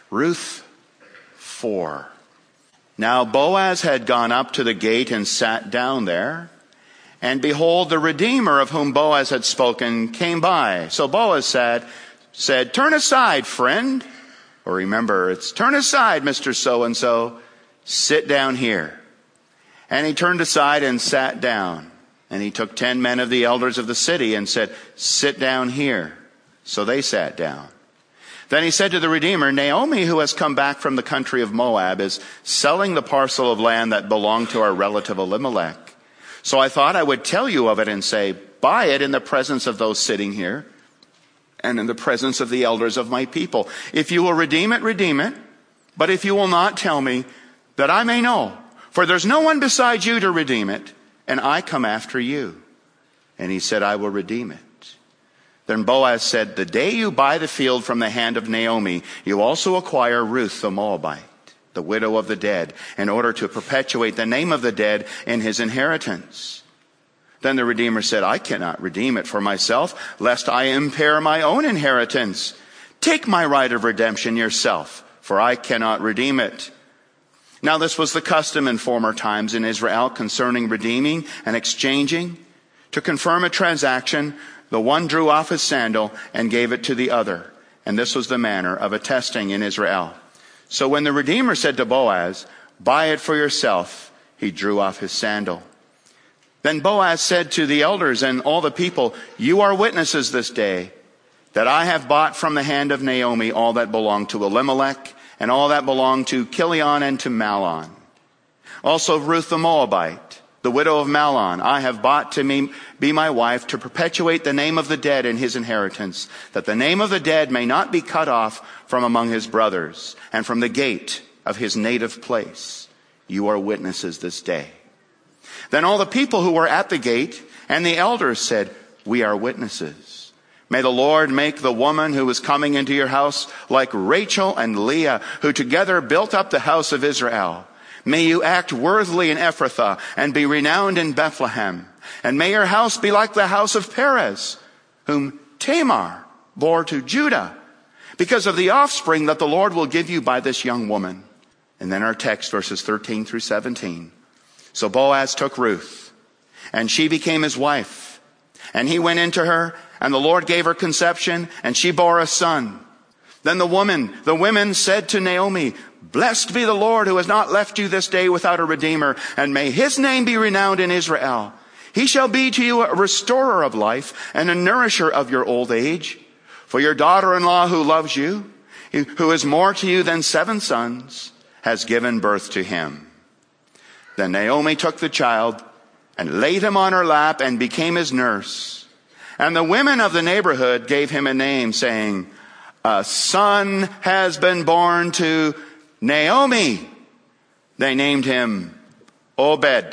Ruth 4. Now Boaz had gone up to the gate and sat down there. And behold, the Redeemer of whom Boaz had spoken came by. So Boaz said, "Turn aside, friend." Or remember, it's "Turn aside, Mr. So-and-so. Sit down here." And he turned aside and sat down. And he took 10 men of the elders of the city and said, "Sit down here." So they sat down. Then he said to the Redeemer, "Naomi, who has come back from the country of Moab, is selling the parcel of land that belonged to our relative Elimelech. So I thought I would tell you of it and say, buy it in the presence of those sitting here and in the presence of the elders of my people. If you will redeem it, redeem it. But if you will not, tell me, that I may know. For there's no one besides you to redeem it, and I come after you." And he said, "I will redeem it." Then Boaz said, "The day you buy the field from the hand of Naomi, you also acquire Ruth the Moabite, the widow of the dead, in order to perpetuate the name of the dead in his inheritance." Then the Redeemer said, "I cannot redeem it for myself, lest I impair my own inheritance. Take my right of redemption yourself, for I cannot redeem it." Now this was the custom in former times in Israel concerning redeeming and exchanging. To confirm a transaction, the one drew off his sandal and gave it to the other. And this was the manner of attesting in Israel. So when the Redeemer said to Boaz, "Buy it for yourself," he drew off his sandal. Then Boaz said to the elders and all the people, "You are witnesses this day that I have bought from the hand of Naomi all that belonged to Elimelech and all that belonged to Chilion and to Mahlon. Also Ruth the Moabite, the widow of Mahlon, I have bought to me be my wife to perpetuate the name of the dead in his inheritance, that the name of the dead may not be cut off from among his brothers and from the gate of his native place. You are witnesses this day." Then all the people who were at the gate and the elders said, "We are witnesses. May the Lord make the woman who is coming into your house like Rachel and Leah, who together built up the house of Israel. May you act worthily in Ephrathah and be renowned in Bethlehem. And may your house be like the house of Perez, whom Tamar bore to Judah, because of the offspring that the Lord will give you by this young woman." And then our text, verses 13 through 17. So Boaz took Ruth, and she became his wife. And he went into her, and the Lord gave her conception, and she bore a son. Then the women said to Naomi, "Blessed be the Lord who has not left you this day without a redeemer, and may his name be renowned in Israel. He shall be to you a restorer of life and a nourisher of your old age. For your daughter-in-law who loves you, who is more to you than 7 sons, has given birth to him." Then Naomi took the child and laid him on her lap and became his nurse. And the women of the neighborhood gave him a name, saying, "A son has been born to Naomi." They named him Obed.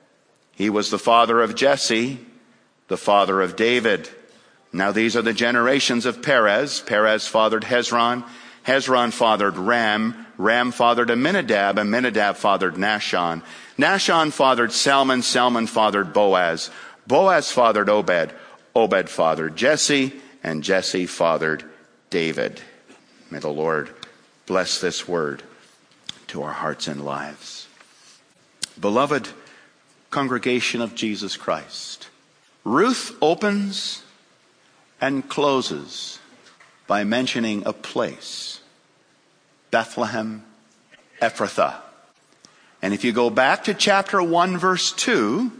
He was the father of Jesse, the father of David. Now these are the generations of Perez. Perez fathered Hezron. Hezron fathered Ram. Ram fathered Amminadab. Amminadab fathered Nahshon. Nahshon fathered Salmon. Salmon fathered Boaz. Boaz fathered Obed. Obed fathered Jesse. And Jesse fathered David. May the Lord bless this word to our hearts and lives. Beloved congregation of Jesus Christ, Ruth opens and closes by mentioning a place, Bethlehem Ephrathah. And if you go back to chapter 1 verse 2,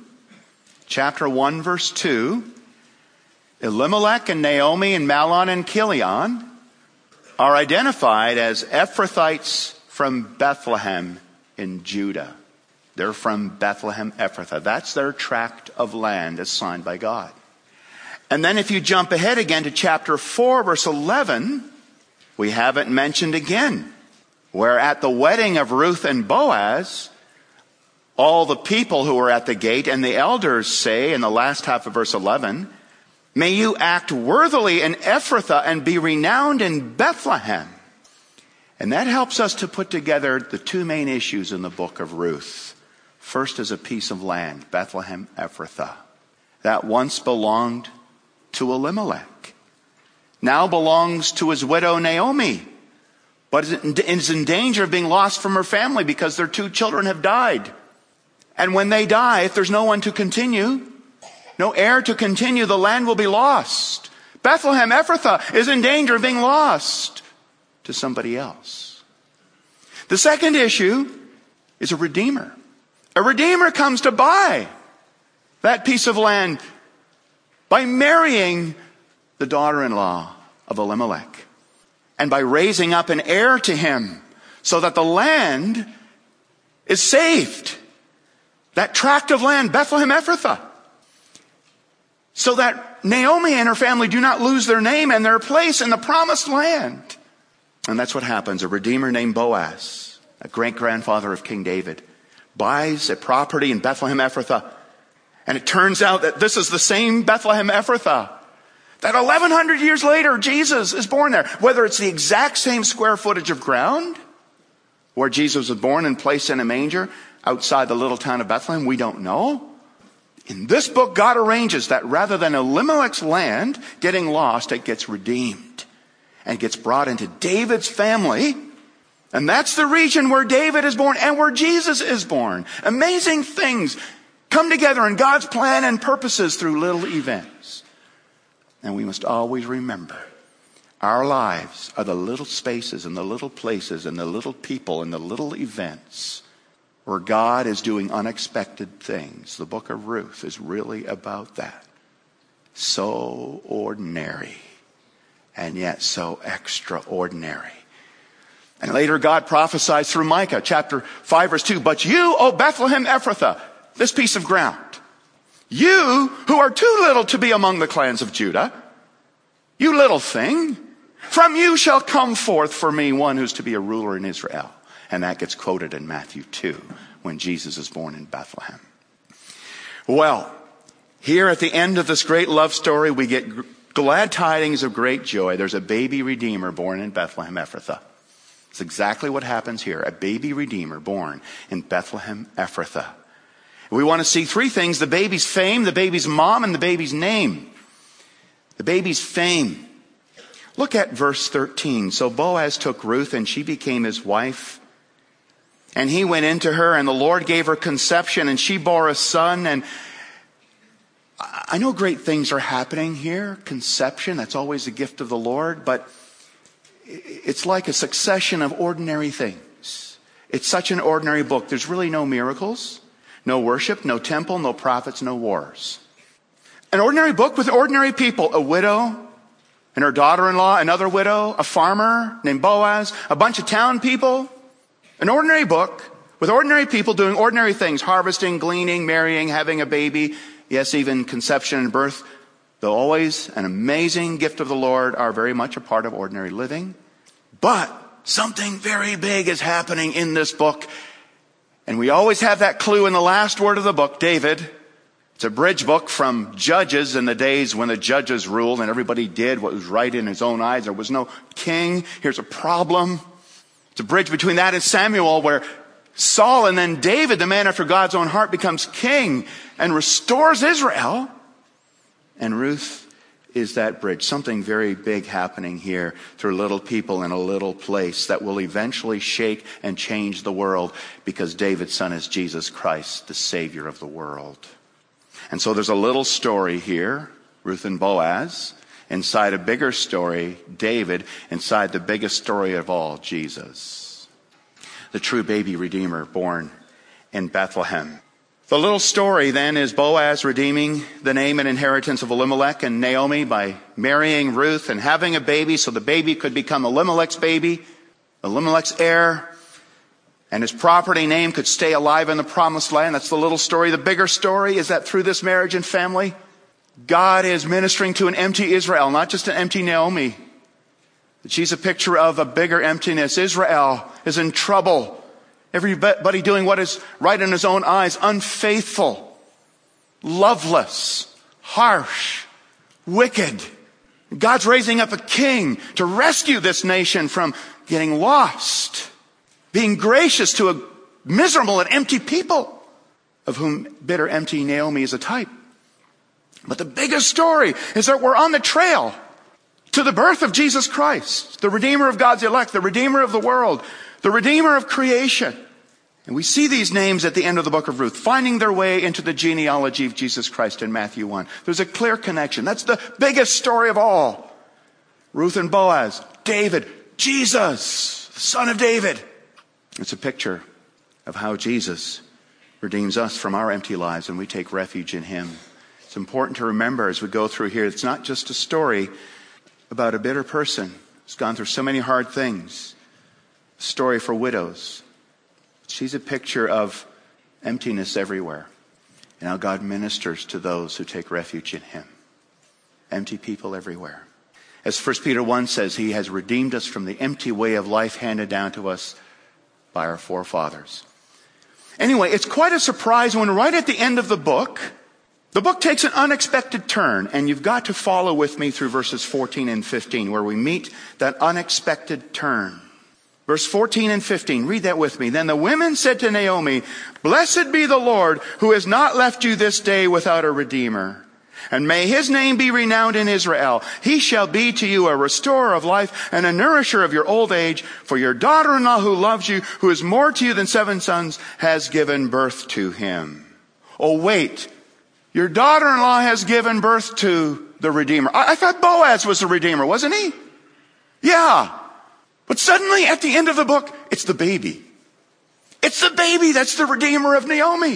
Elimelech and Naomi and Mahlon and Chilion are identified as Ephrathites from Bethlehem in Judah. They're from Bethlehem Ephrathah. That's their tract of land assigned by God. And then if you jump ahead again to chapter 4 verse 11, we have it mentioned again, where at the wedding of Ruth and Boaz, all the people who were at the gate and the elders say in the last half of verse 11, "May you act worthily in Ephrathah and be renowned in Bethlehem." And that helps us to put together the two main issues in the book of Ruth. First is a piece of land, Bethlehem Ephrathah, that once belonged to Elimelech, now belongs to his widow Naomi, but is in danger of being lost from her family because their 2 children have died. And when they die, if there's no one to continue, no heir to continue, the land will be lost. Bethlehem Ephrathah is in danger of being lost to somebody else. The second issue is a redeemer. A redeemer comes to buy that piece of land by marrying the daughter-in-law of Elimelech and by raising up an heir to him so that the land is saved. That tract of land, Bethlehem Ephrathah. So that Naomi and her family do not lose their name and their place in the promised land. And that's what happens. A redeemer named Boaz, a great-grandfather of King David, buys a property in Bethlehem Ephrathah. And it turns out that this is the same Bethlehem Ephrathah that 1,100 years later, Jesus is born there. Whether it's the exact same square footage of ground where Jesus was born and placed in a manger outside the little town of Bethlehem, we don't know. In this book, God arranges that rather than Elimelech's land getting lost, it gets redeemed and gets brought into David's family. And that's the region where David is born and where Jesus is born. Amazing things come together in God's plan and purposes through little events. And we must always remember, our lives are the little spaces and the little places and the little people and the little events where God is doing unexpected things. The book of Ruth is really about that. So ordinary and yet so extraordinary. And later God prophesies through Micah chapter 5 verse 2, but you, O Bethlehem Ephrathah, this piece of ground, you who are too little to be among the clans of Judah, you little thing, from you shall come forth for me one who's to be a ruler in Israel. And that gets quoted in Matthew 2 when Jesus is born in Bethlehem. Well, here at the end of this great love story, we get glad tidings of great joy. There's a baby redeemer born in Bethlehem Ephrathah. It's exactly what happens here. A baby redeemer born in Bethlehem Ephrathah. We want to see 3 things: the baby's fame, the baby's mom, and the baby's name. The baby's fame. Look at verse 13. So Boaz took Ruth, and she became his wife. And he went into her, and the Lord gave her conception, and she bore a son. And I know great things are happening here. Conception, that's always a gift of the Lord. But it's like a succession of ordinary things. It's such an ordinary book. There's really no miracles, no worship, no temple, no prophets, no wars. An ordinary book with ordinary people. A widow and her daughter-in-law, another widow, a farmer named Boaz, a bunch of town people. An ordinary book with ordinary people doing ordinary things. Harvesting, gleaning, marrying, having a baby. Yes, even conception and birth, though always an amazing gift of the Lord, are very much a part of ordinary living. But something very big is happening in this book. And we always have that clue in the last word of the book, David. It's a bridge book from Judges in the days when the judges ruled and everybody did what was right in his own eyes. There was no king. Here's a problem. It's a bridge between that and Samuel, where Saul and then David, the man after God's own heart, becomes king and restores Israel. And Ruth is that bridge. Something very big happening here through little people in a little place that will eventually shake and change the world, because David's son is Jesus Christ, the Savior of the world. And so there's a little story here, Ruth and Boaz, inside a bigger story, David, inside the biggest story of all, Jesus, the true baby redeemer born in Bethlehem. The little story then is Boaz redeeming the name and inheritance of Elimelech and Naomi by marrying Ruth and having a baby so the baby could become Elimelech's baby, Elimelech's heir, and his property name could stay alive in the promised land. That's the little story. The bigger story is that through this marriage and family, God is ministering to an empty Israel, not just an empty Naomi. She's a picture of a bigger emptiness. Israel is in trouble. Everybody doing what is right in his own eyes, unfaithful, loveless, harsh, wicked. God's raising up a king to rescue this nation from getting lost, being gracious to a miserable and empty people, of whom bitter, empty Naomi is a type. But the biggest story is that we're on the trail to the birth of Jesus Christ, the Redeemer of God's elect, the Redeemer of the world, the Redeemer of creation. And we see these names at the end of the book of Ruth, finding their way into the genealogy of Jesus Christ in Matthew 1. There's a clear connection. That's the biggest story of all. Ruth and Boaz, David, Jesus, the son of David. It's a picture of how Jesus redeems us from our empty lives and we take refuge in him. It's important to remember as we go through here, it's not just a story about a bitter person who's gone through so many hard things. A story for widows. She's a picture of emptiness everywhere. And how God ministers to those who take refuge in him. Empty people everywhere. As 1 Peter 1 says, he has redeemed us from the empty way of life handed down to us by our forefathers. Anyway, it's quite a surprise when right at the end of the book takes an unexpected turn. And you've got to follow with me through verses 14 and 15 where we meet that unexpected turn. Verse 14 and 15, read that with me. Then the women said to Naomi, "Blessed be the Lord who has not left you this day without a redeemer. And may his name be renowned in Israel. He shall be to you a restorer of life and a nourisher of your old age. For your daughter-in-law who loves you, who is more to you than 7 sons, has given birth to him." Oh, wait. Your daughter-in-law has given birth to the Redeemer. I thought Boaz was the Redeemer, wasn't he? Yeah. But suddenly, at the end of the book, it's the baby. It's the baby that's the Redeemer of Naomi.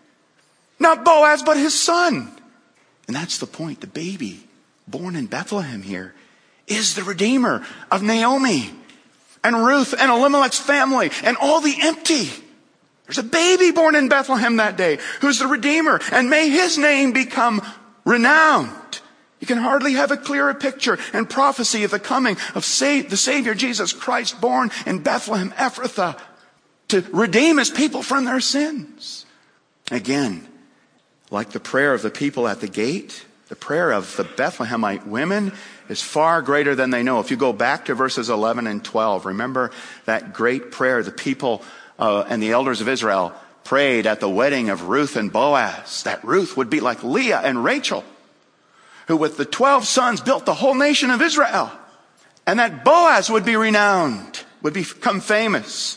Not Boaz, but his son. And that's the point. The baby born in Bethlehem here is the Redeemer of Naomi and Ruth and Elimelech's family and all the empty. There's a baby born in Bethlehem that day who's the Redeemer. And may his name become renowned. You can hardly have a clearer picture and prophecy of the coming of the Savior Jesus Christ, born in Bethlehem Ephrathah, to redeem his people from their sins. Again, like the prayer of the people at the gate, the prayer of the Bethlehemite women is far greater than they know. If you go back to verses 11 and 12, remember that great prayer the people and the elders of Israel prayed at the wedding of Ruth and Boaz, that Ruth would be like Leah and Rachel, who with the 12 sons built the whole nation of Israel. And that Boaz would be renowned, would become famous.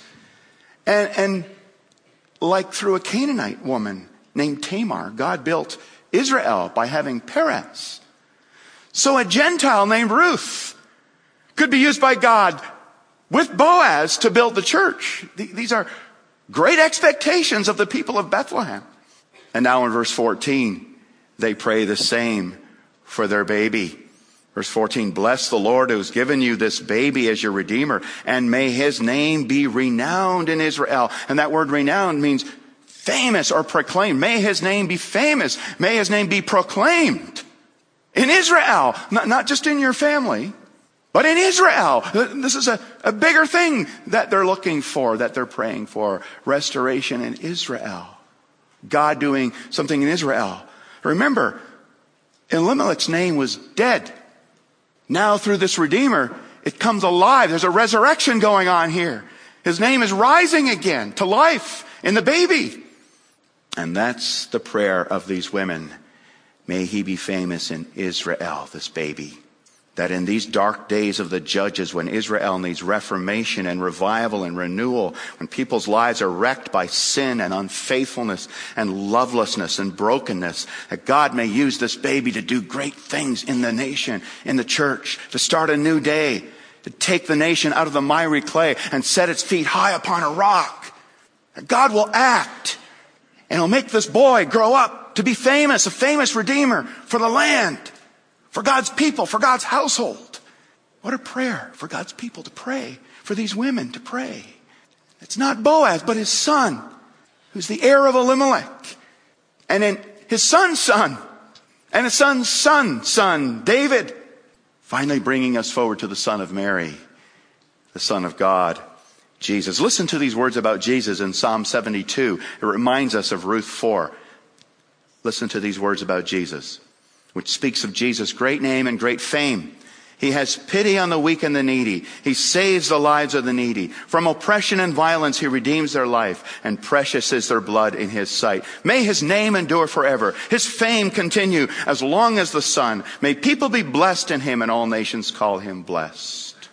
And like through a Canaanite woman named Tamar, God built Israel by having Perez. So a Gentile named Ruth could be used by God with Boaz to build the church. These are great expectations of the people of Bethlehem. And now in verse 14, they pray the same for their baby. Verse 14, "Bless the Lord who has given you this baby as your Redeemer, and may his name be renowned in Israel." And that word renowned means famous or proclaimed. May his name be famous. May his name be proclaimed in Israel. Not just in your family, but in Israel. This is a bigger thing that they're looking for, that they're praying for. Restoration in Israel. God doing something in Israel. Remember, Elimelech's name was dead. Now through this Redeemer, it comes alive. There's a resurrection going on here. His name is rising again to life in the baby. And that's the prayer of these women. May he be famous in Israel, this baby. That in these dark days of the judges, when Israel needs reformation and revival and renewal, when people's lives are wrecked by sin and unfaithfulness and lovelessness and brokenness, that God may use this baby to do great things in the nation, in the church, to start a new day, to take the nation out of the miry clay and set its feet high upon a rock. That God will act, and he'll make this boy grow up to be famous, a famous Redeemer for the land, for God's people, for God's household. What a prayer for God's people to pray, for these women to pray. It's not Boaz, but his son, who's the heir of Elimelech. And then his son's son, and his son's son's son, David. Finally bringing us forward to the Son of Mary, the Son of God, Jesus. Listen to these words about Jesus in Psalm 72. It reminds us of Ruth 4. Listen to these words about Jesus, which speaks of Jesus' great name and great fame. He has pity on the weak and the needy. He saves the lives of the needy. From oppression and violence, he redeems their life, and precious is their blood in his sight. May his name endure forever. His fame continue as long as the sun. May people be blessed in him, and all nations call him blessed.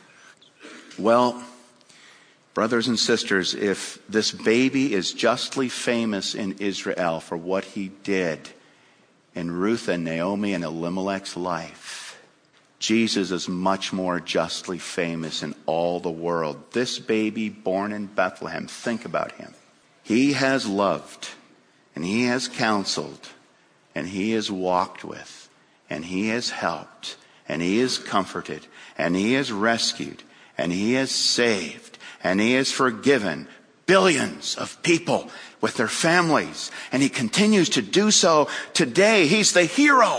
Well, brothers and sisters, if this baby is justly famous in Israel for what he did in Ruth and Naomi and Elimelech's life, Jesus is much more justly famous in all the world. This baby born in Bethlehem, think about him. He has loved, and he has counseled, and he has walked with, and he has helped, and he has comforted, and he has rescued, and he has saved, and he has forgiven billions of people with their families. And he continues to do so today. He's the hero,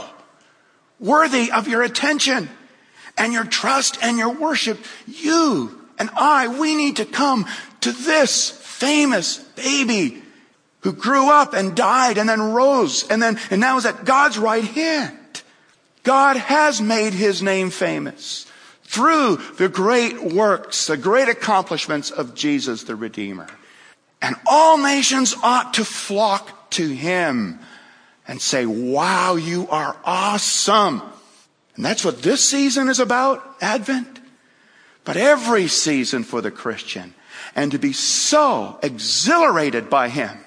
worthy of your attention and your trust and your worship. You and I, we need to come to this famous baby who grew up and died and then rose and now is at God's right hand. God has made his name famous through the great works, the great accomplishments of Jesus the Redeemer. And all nations ought to flock to him and say, wow, you are awesome. And that's what this season is about, Advent. But every season for the Christian. And to be so exhilarated by him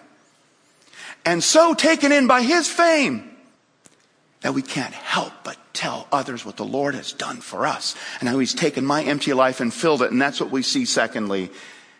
and so taken in by his fame that we can't help but tell others what the Lord has done for us and how he's taken my empty life and filled it. And that's what we see, secondly,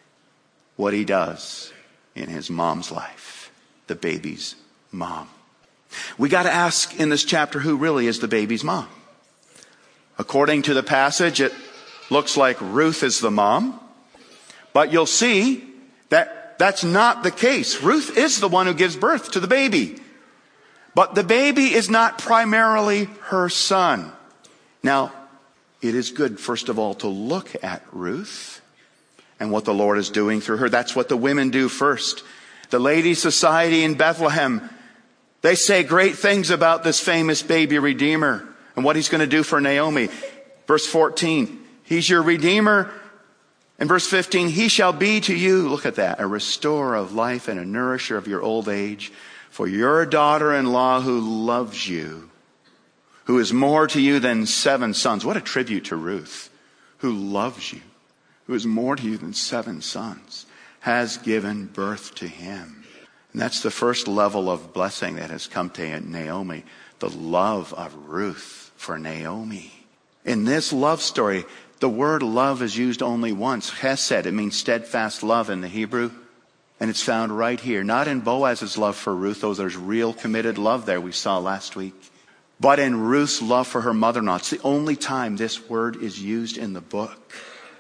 what he does in his mom's life, the baby's mom. We got to ask in this chapter, who really is the baby's mom? According to the passage, it looks like Ruth is the mom. But you'll see that that's not the case. Ruth is the one who gives birth to the baby. But the baby is not primarily her son. Now, it is good, first of all, to look at Ruth and what the Lord is doing through her. That's what the women do first. The Ladies' Society in Bethlehem, they say great things about this famous baby Redeemer and what he's going to do for Naomi. Verse 14, he's your Redeemer. And verse 15, he shall be to you, look at that, a restorer of life and a nourisher of your old age. For your daughter-in-law who loves you, who is more to you than 7 sons. What a tribute to Ruth, who loves you, who is more to you than 7 sons, has given birth to him. And that's the first level of blessing that has come to Naomi, the love of Ruth for Naomi. In this love story, the word love is used only once. Chesed, it means steadfast love in the Hebrew. And it's found right here, not in Boaz's love for Ruth, though there's real committed love there we saw last week, but in Ruth's love for her mother-in-law. It's the only time this word is used in the book.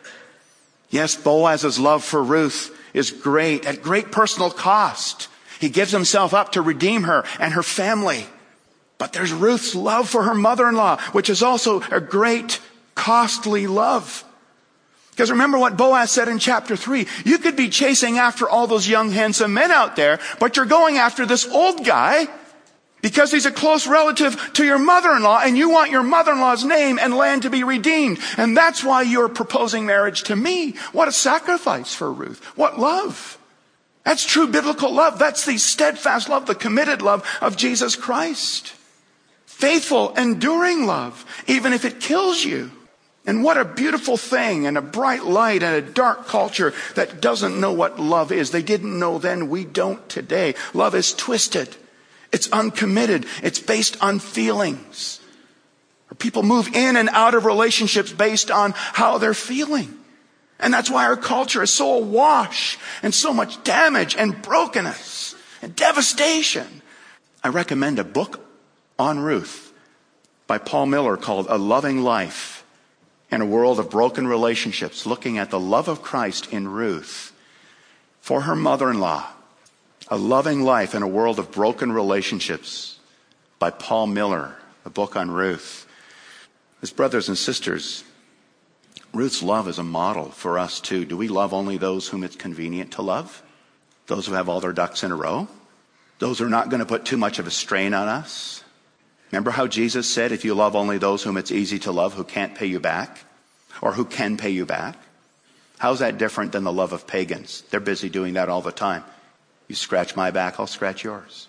Yes, Boaz's love for Ruth is great, at great personal cost. He gives himself up to redeem her and her family. But there's Ruth's love for her mother-in-law, which is also a great, costly love. Because remember what Boaz said in chapter 3. You could be chasing after all those young, handsome men out there, but you're going after this old guy because he's a close relative to your mother-in-law, and you want your mother-in-law's name and land to be redeemed. And that's why you're proposing marriage to me. What a sacrifice for Ruth. What love. That's true biblical love. That's the steadfast love, the committed love of Jesus Christ. Faithful, enduring love, even if it kills you. And what a beautiful thing, and a bright light in a dark culture that doesn't know what love is. They didn't know then, we don't today. Love is twisted. It's uncommitted. It's based on feelings. People move in and out of relationships based on how they're feeling. And that's why our culture is so awash and so much damage and brokenness and devastation. I recommend a book on Ruth by Paul Miller called A Loving Life. In a world of broken relationships, looking at the love of Christ in Ruth for her mother-in-law. A Loving Life in a World of Broken Relationships by Paul Miller, a book on Ruth. As brothers and sisters, Ruth's love is a model for us too. Do we love only those whom it's convenient to love? Those who have all their ducks in a row? Those who are not going to put too much of a strain on us? Remember how Jesus said, if you love only those whom it's easy to love, who can't pay you back, or who can pay you back? How's that different than the love of pagans? They're busy doing that all the time. You scratch my back, I'll scratch yours.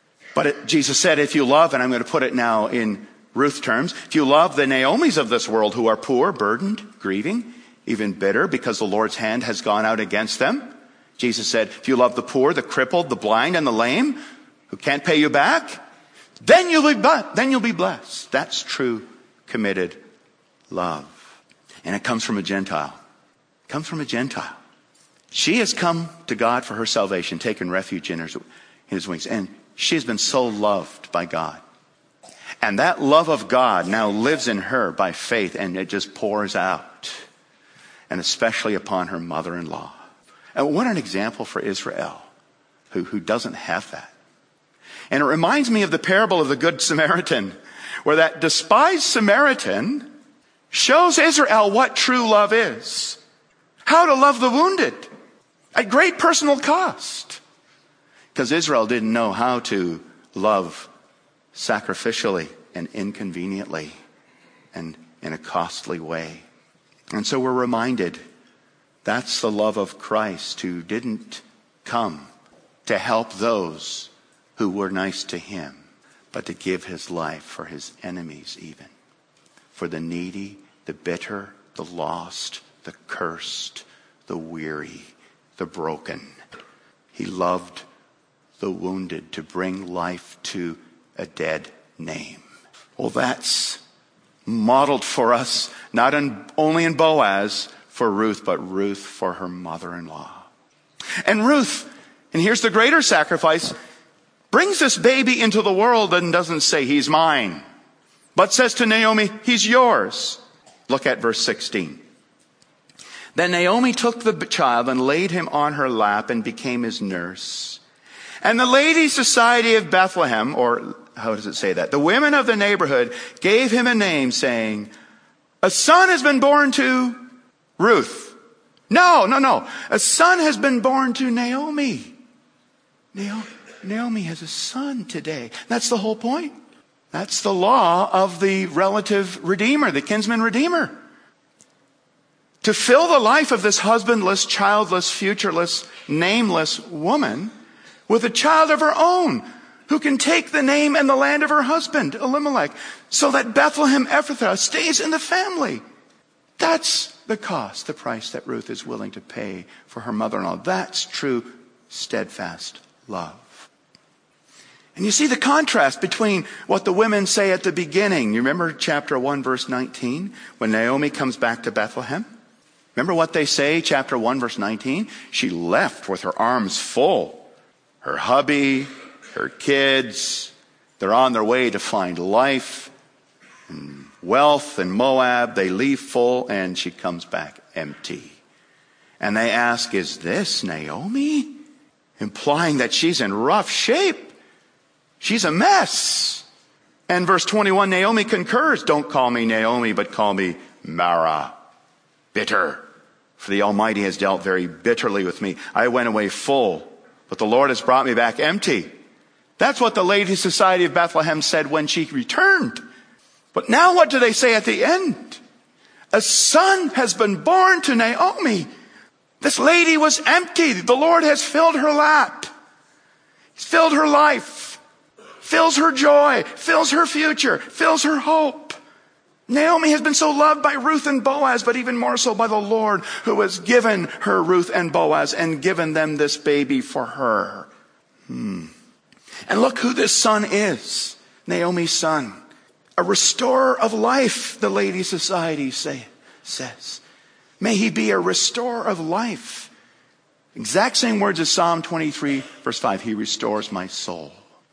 But Jesus said, if you love, and I'm going to put it now in Ruth terms, if you love the Naomis of this world who are poor, burdened, grieving, even bitter because the Lord's hand has gone out against them. Jesus said, if you love the poor, the crippled, the blind, and the lame, who can't pay you back, then you'll be blessed. That's true, committed love. And it comes from a Gentile. It comes from a Gentile. She has come to God for her salvation, taken refuge in his wings. And she has been so loved by God. And that love of God now lives in her by faith, and it just pours out. And especially upon her mother-in-law. And what an example for Israel, who doesn't have that. And it reminds me of the parable of the Good Samaritan, where that despised Samaritan shows Israel what true love is. How to love the wounded at great personal cost. Because Israel didn't know how to love sacrificially and inconveniently and in a costly way. And so we're reminded that's the love of Christ, who didn't come to help those who were nice to him, but to give his life for his enemies even. For the needy, the bitter, the lost, the cursed, the weary, the broken. He loved the wounded to bring life to a dead name. Well, that's modeled for us, not only in Boaz for Ruth, but Ruth for her mother-in-law. And Ruth, and here's the greater sacrifice, brings this baby into the world and doesn't say he's mine, but says to Naomi, he's yours. Look at verse 16. Then Naomi took the child and laid him on her lap and became his nurse. And the Ladies' Society of Bethlehem, or how does it say that? The women of the neighborhood gave him a name, saying, a son has been born to Ruth. No. A son has been born to Naomi. Naomi has a son today. That's the whole point. That's the law of the relative redeemer, the kinsman redeemer. To fill the life of this husbandless, childless, futureless, nameless woman with a child of her own, who can take the name and the land of her husband, Elimelech, so that Bethlehem Ephrathah stays in the family. That's the cost, the price that Ruth is willing to pay for her mother-in-law. That's true, steadfast love. And you see the contrast between what the women say at the beginning. You remember chapter 1, verse 19, when Naomi comes back to Bethlehem? Remember what they say, chapter 1, verse 19? She left with her arms full. Her hubby, her kids, they're on their way to find life and wealth in Moab. They leave full, and she comes back empty. And they ask, is this Naomi? Implying that she's in rough shape. She's a mess. And verse 21, Naomi concurs, don't call me Naomi, but call me Mara, bitter. For the Almighty has dealt very bitterly with me. I went away full, but the Lord has brought me back empty. That's what the Ladies' Society of Bethlehem said when she returned. But now what do they say at the end? A son has been born to Naomi. This lady was empty. The Lord has filled her lap. He's filled her life. Fills her joy. Fills her future. Fills her hope. Naomi has been so loved by Ruth and Boaz, but even more so by the Lord, who has given her Ruth and Boaz and given them this baby for her. And look who this son is. Naomi's son. A restorer of life, the Ladies' Society says. May he be a restorer of life. Exact same words as Psalm 23, verse 5. He restores my soul.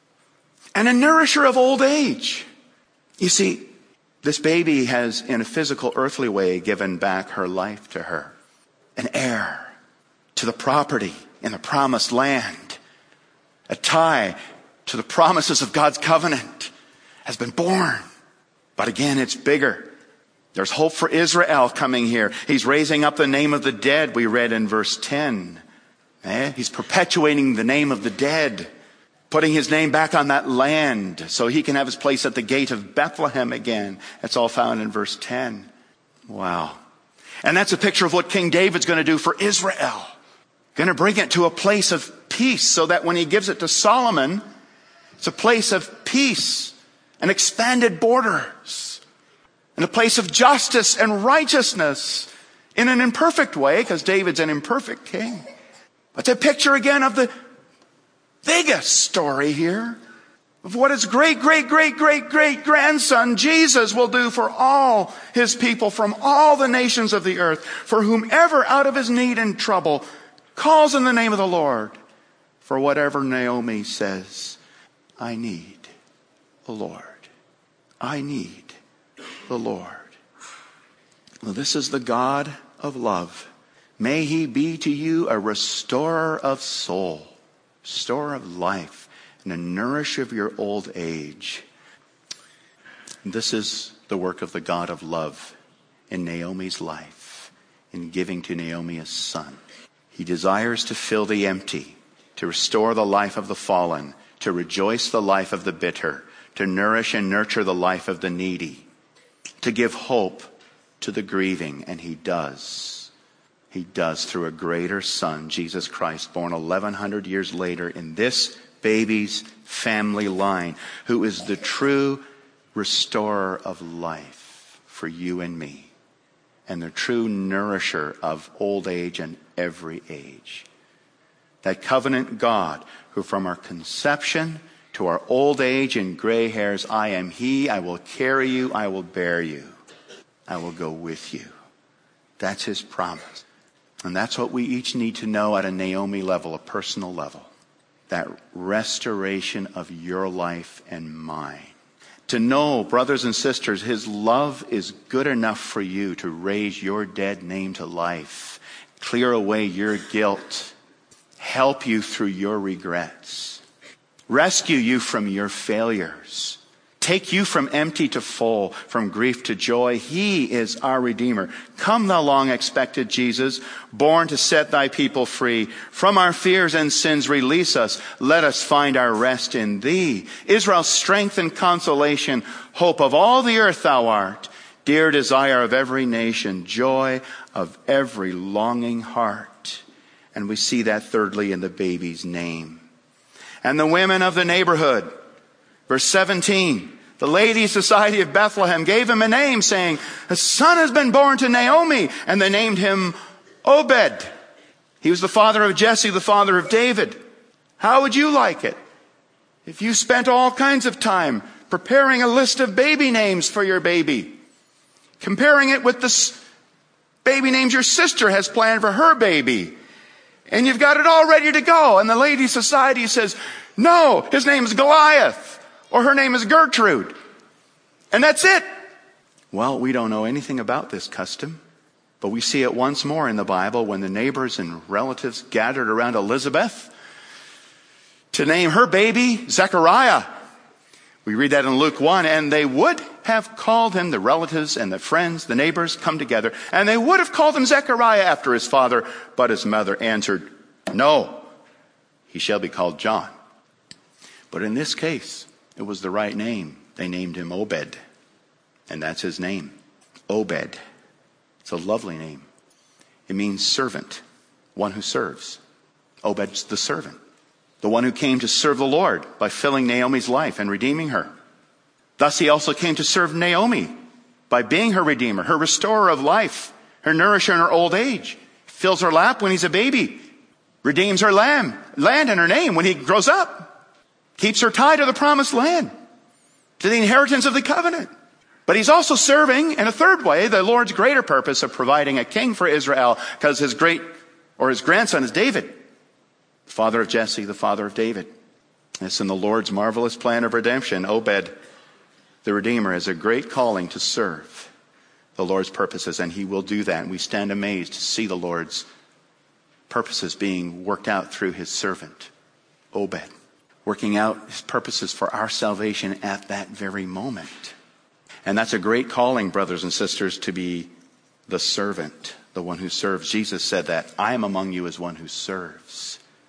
And a nourisher of old age. You see, this baby has, in a physical, earthly way, given back her life to her. An heir to the property in the promised land. A tie to the promises of God's covenant has been born. But again, it's bigger. There's hope for Israel coming here. He's raising up the name of the dead, we read in verse 10. He's perpetuating the name of the dead. putting his name back on that land so he can have his place at the gate of Bethlehem again. That's all found in verse 10. Wow. And that's a picture of what King David's going to do for Israel. Going to bring it to a place of peace so that when he gives it to Solomon, it's a place of peace and expanded borders and a place of justice and righteousness in an imperfect way, because David's an imperfect king. But it's a picture again of the biggest story here of what his great-great-great-great-great-grandson Jesus will do for all his people from all the nations of the earth, for whomever out of his need and trouble calls in the name of the Lord. For whatever Naomi says, I need the Lord. I need the Lord. Well, this is the God of love. May he be to you a restorer of soul, restorer of life, and a nourisher of your old age. This is the work of the God of love in Naomi's life, in giving to Naomi a son. He desires to fill the empty, to restore the life of the fallen, to rejoice the life of the bitter, to nourish and nurture the life of the needy, to give hope to the grieving. And he does. He does through a greater son, Jesus Christ, born 1,100 years later in this baby's family line, who is the true restorer of life for you and me, and the true nourisher of old age and every age. That covenant God who from our conception to our old age and gray hairs, I am he, I will carry you, I will bear you, I will go with you. That's his promise. And that's what we each need to know at a Naomi level, a personal level. That restoration of your life and mine. To know, brothers and sisters, his love is good enough for you to raise your dead name to life, clear away your guilt, help you through your regrets, rescue you from your failures, take you from empty to full, from grief to joy. He is our Redeemer. Come, thou long expected Jesus, born to set thy people free. From our fears and sins release us. Let us find our rest in thee. Israel's strength and consolation, hope of all the earth thou art. Dear desire of every nation, joy of every longing heart. And we see that thirdly in the baby's name. And the women of the neighborhood, verse 17, the Ladies' Society of Bethlehem gave him a name, saying, a son has been born to Naomi, and they named him Obed. He was the father of Jesse, the father of David. How would you like it if you spent all kinds of time preparing a list of baby names for your baby, comparing it with the baby names your sister has planned for her baby, and you've got it all ready to go, and the Ladies' Society says, no, his name is Goliath, or her name is Gertrude. And that's it. Well, we don't know anything about this custom, but we see it once more in the Bible when the neighbors and relatives gathered around Elizabeth to name her baby Zechariah. We read that in Luke 1, and they would have called him, the relatives and the friends, the neighbors come together, and they would have called him Zechariah after his father, but his mother answered, no, he shall be called John. But in this case, it was the right name. They named him Obed. And that's his name. Obed. It's a lovely name. It means servant. One who serves. Obed's the servant. The one who came to serve the Lord by filling Naomi's life and redeeming her. Thus he also came to serve Naomi by being her redeemer, her restorer of life, her nourisher in her old age. Fills her lap when he's a baby. Redeems her land and her name when he grows up. Keeps her tied to the promised land, to the inheritance of the covenant. But he's also serving, in a third way, the Lord's greater purpose of providing a king for Israel, because his grandson is David, the father of Jesse, the father of David. It's in the Lord's marvelous plan of redemption. Obed, the Redeemer, has a great calling to serve the Lord's purposes, and he will do that. And we stand amazed to see the Lord's purposes being worked out through his servant, Obed. Working out his purposes for our salvation at that very moment. And that's a great calling, brothers and sisters, to be the servant, the one who serves. Jesus said that, I am among you as one who serves.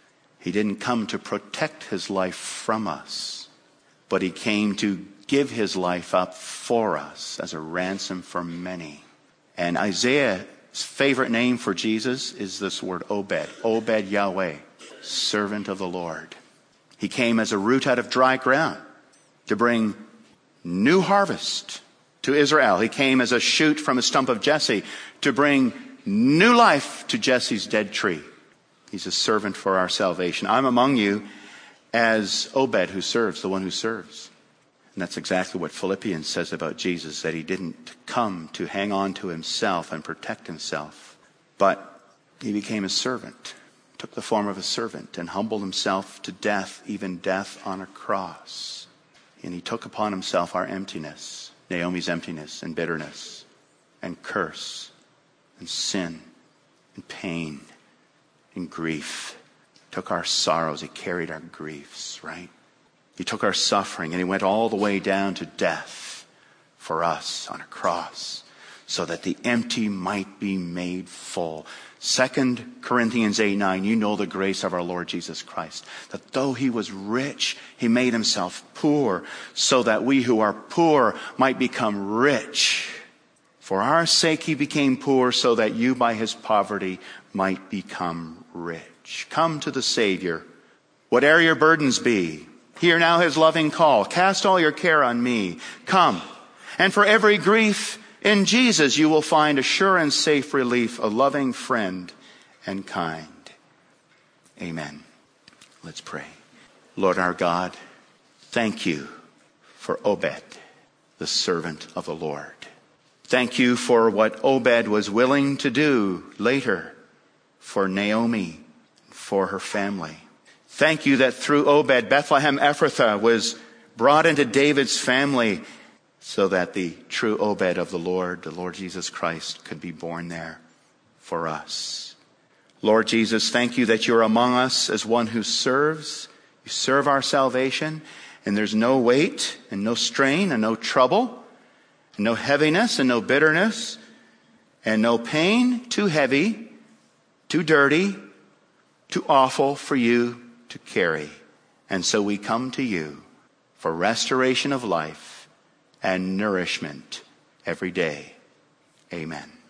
He didn't come to protect his life from us, but he came to give his life up for us as a ransom for many. And Isaiah's favorite name for Jesus is this word Obed. Obed Yahweh, servant of the Lord. He came as a root out of dry ground to bring new harvest to Israel. He came as a shoot from a stump of Jesse to bring new life to Jesse's dead tree. He's a servant for our salvation. I'm among you as Obed who serves, the one who serves. And that's exactly what Philippians says about Jesus, that he didn't come to hang on to himself and protect himself, but he became a servant, took the form of a servant, and humbled himself to death, even death on a cross. And he took upon himself our emptiness, Naomi's emptiness and bitterness and curse and sin and pain and grief. Took our sorrows. He carried our griefs, right? He took our suffering and he went all the way down to death for us on a cross so that the empty might be made full. 2 Corinthians 8:9, you know the grace of our Lord Jesus Christ, that though he was rich, he made himself poor so that we who are poor might become rich. For our sake he became poor so that you by his poverty might become rich. Come to the Savior, whate'er your burdens be. Hear now his loving call. Cast all your care on me. Come. And for every grief in Jesus you will find a sure and safe relief, a loving friend and kind. Amen. Let's pray. Lord our God, thank you for Obed, the servant of the Lord. Thank you for what Obed was willing to do later for Naomi, for her family. Thank you that through Obed, Bethlehem Ephrathah was brought into David's family so that the true Obed of the Lord Jesus Christ, could be born there for us. Lord Jesus, thank you that you're among us as one who serves. You serve our salvation, and there's no weight and no strain and no trouble, and no heaviness and no bitterness, and no pain too heavy, too dirty, too awful for you to carry. And so we come to you for restoration of life and nourishment every day. Amen.